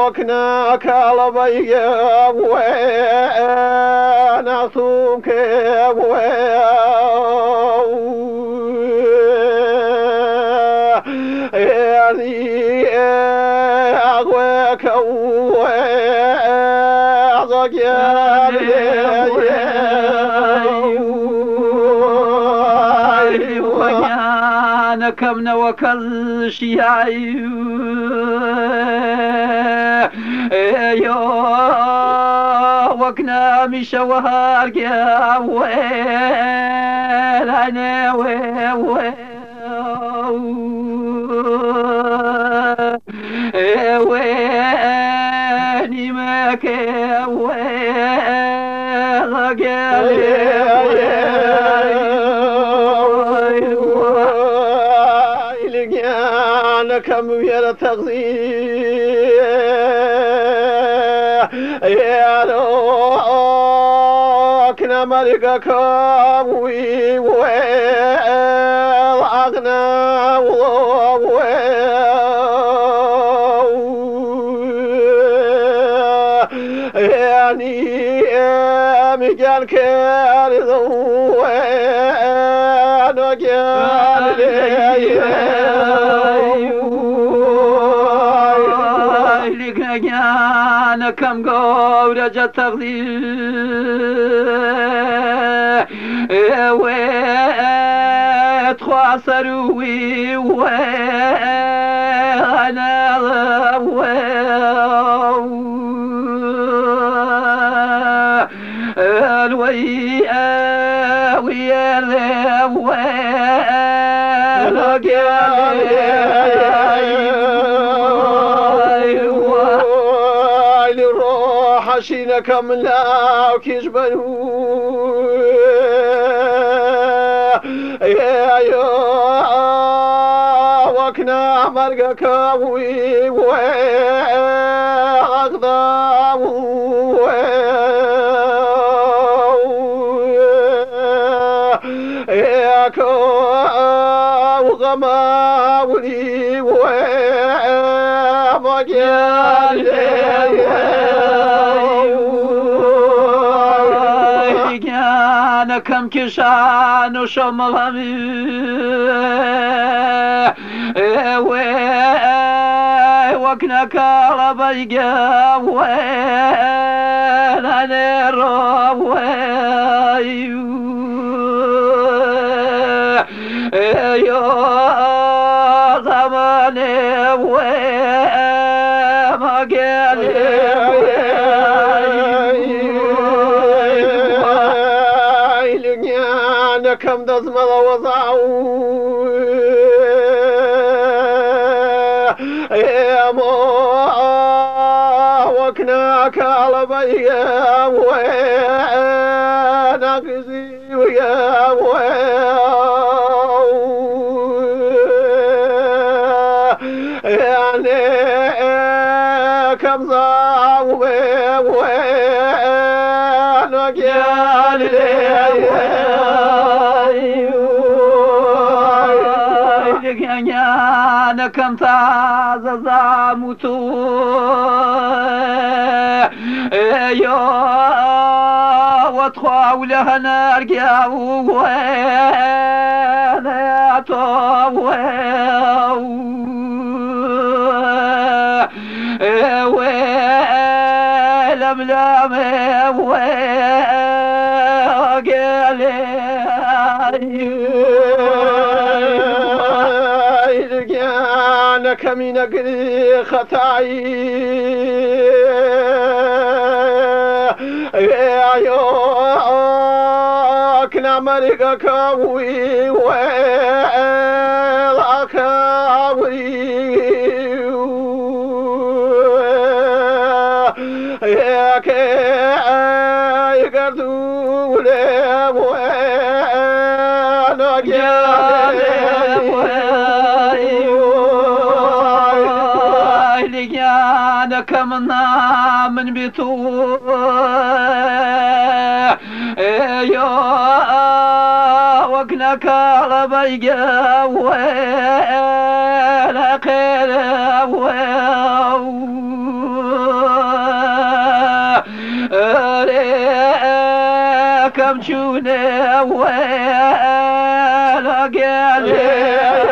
وكنا كالبيك وانا صومك يعني أغواك وأعزك يا ويانا كمنا وكل شيعي وكنا مشا وهارقيا ويلانا ويني ماك ويلقيانا كم يا تغذية يا روكنا ملكك والعقنا يعني مجال كارث وانا لقنا كم قورة تغذي وتخوى سروي وانا ويا الروح شينك ملاك يجبنوا يا وكنا مرقك وأغضب وغماولي ومجال كم كشان وشملمي وكنا كالبيقا وانا نروب زماني ومقالي كم دزم وضعوا يا مو وكنا كالبيا وانا قزي ويا يعني كم ضاوي وانا قالي أنا كم تعزى موتو وتخاول هنرجع وانا تو ولملم أنا كمين أقري خطاي كنا مريقك وي ويلك يا كي يقردوا لي وانا أنا كمنا من بيتو وكنا كالبيقا ولا خير كم شونه ولا قال